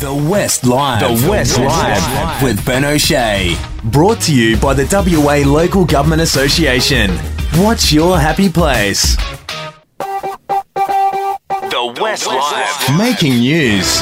The West Live. The West Live with Ben O'Shea. Brought to you by the WA Local Government Association. What's your happy place? The West Live. Making news.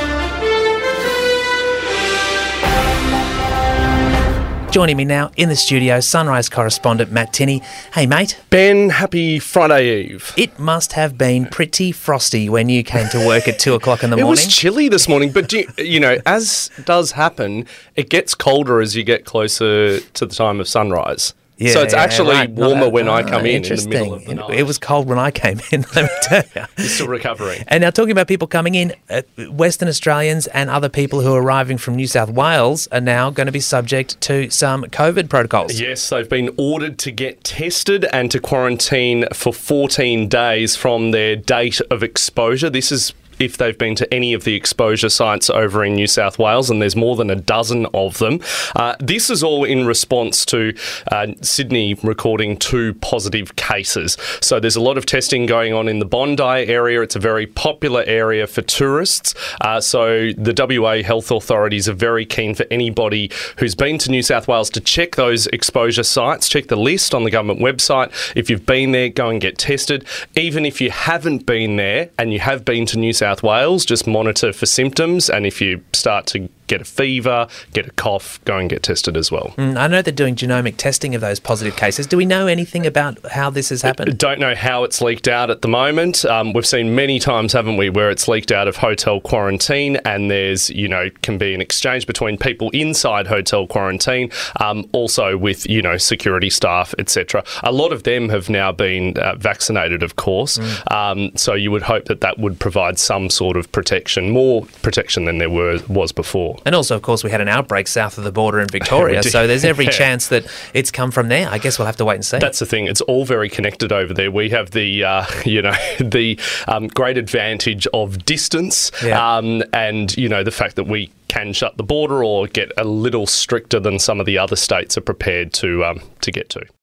Joining me now in the studio, Sunrise correspondent Matt Tinney. Hey, mate. Ben, happy Friday Eve. It must have been pretty frosty when you came to work at 2 o'clock in the morning. It was chilly this morning, but you know, as does happen, it gets colder as you get closer to the time of sunrise. So it's actually warmer when I come in the middle of the night. It was cold when I came in, let me tell you. You're still recovering. And now talking about people coming in, Western Australians and other people who are arriving from New South Wales are now going to be subject to some COVID protocols. Yes, they've been ordered to get tested and to quarantine for 14 days from their date of exposure. This is if they've been to any of the exposure sites over in New South Wales, and there's more than a dozen of them. This is all in response to Sydney recording 2 positive cases. So there's a lot of testing going on in the Bondi area. It's a very popular area for tourists. So the WA health authorities are very keen for anybody who's been to New South Wales to check those exposure sites, check the list on the government website. If you've been there, go and get tested. Even if you haven't been there and you have been to New South Wales, just monitor for symptoms, and if you start to get a fever, get a cough, go and get tested as well. I know they're doing genomic testing of those positive cases. Do we know anything about how this has happened? Don't know how it's leaked out at the moment. We've seen many times, haven't we, where it's leaked out of hotel quarantine, and there's, can be an exchange between people inside hotel quarantine, also with, security staff, etc. A lot of them have now been vaccinated, of course. So you would hope that would provide some sort of protection, more protection than there was before. And also, of course, we had an outbreak south of the border in Victoria, so there's every chance that it's come from there. I guess we'll have to wait and see. That's the thing. It's all very connected over there. We have the, the great advantage of distance, and, the fact that we can shut the border or get a little stricter than some of the other states are prepared to get to.